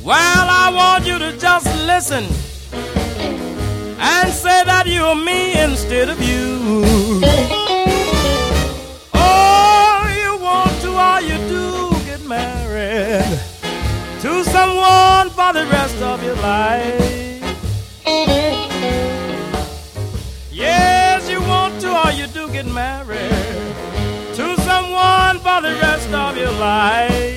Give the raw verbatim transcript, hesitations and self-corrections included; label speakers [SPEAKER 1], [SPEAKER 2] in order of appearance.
[SPEAKER 1] Well, I want you to just listen and say that you're me instead of you. Oh, you want to or you do get married to someone for the rest of your life. Yes, you want to or you do get married to someone for the rest of your life.